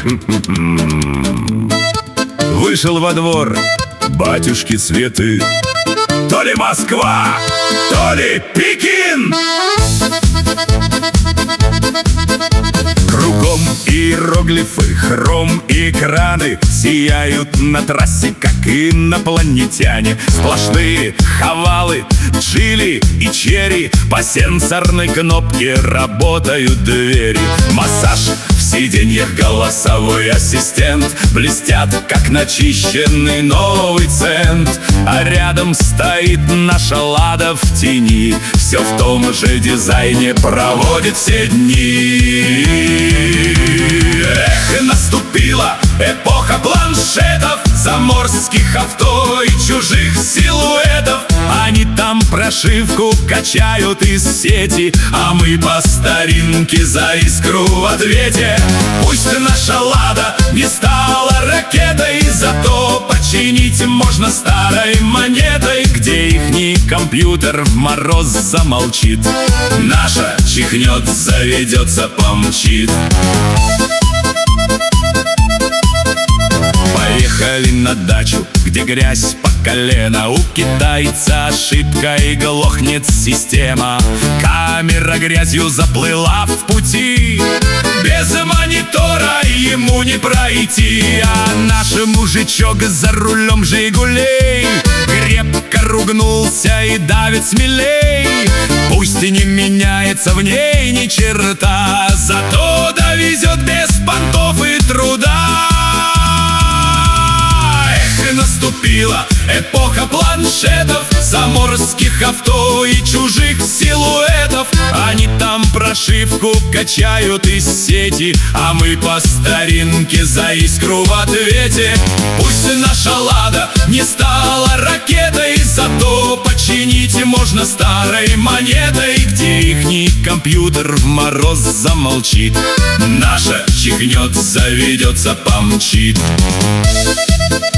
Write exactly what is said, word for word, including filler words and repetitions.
Вышел во двор батюшки Светы. То ли Москва, то ли Пекин. Кругом иероглифы, хром и краны сияют на трассе, как инопланетяне. Сплошные хавалы, джили и черри. По сенсорной кнопке работают двери. Массаж в сиденьях, голосовой ассистент блестят, как начищенный новый цент. А рядом стоит наша Лада в тени, все в том же дизайне проводит все дни. Эх, наступила эпоха планшетов, заморских авто и чужих силуэтов. Они там прошивку качают из сети, а мы по старинке за искру в ответе. Пусть наша Лада не стала ракетой, зато починить можно старой монетой. Где ихний компьютер в мороз замолчит, наша чихнет, заведется, помчит. Поехали на дачу, где грязь по колено. У китайца ошибка и глохнет система. Камера грязью заплыла в пути, без монитора ему не пройти. А наш мужичок за рулем Жигулей крепко ругнулся и давит смелей. Пусть и не меняется в ней ни черта, зато довезет без понтов и труда. Наступила эпоха планшетов, заморских авто и чужих силуэтов. Они там прошивку качают из сети, а мы по старинке за искру в ответе. Пусть наша Лада не стала ракетой, зато починить можно старой монетой. Где ихний компьютер в мороз замолчит, наша чихнет, заведется, помчит.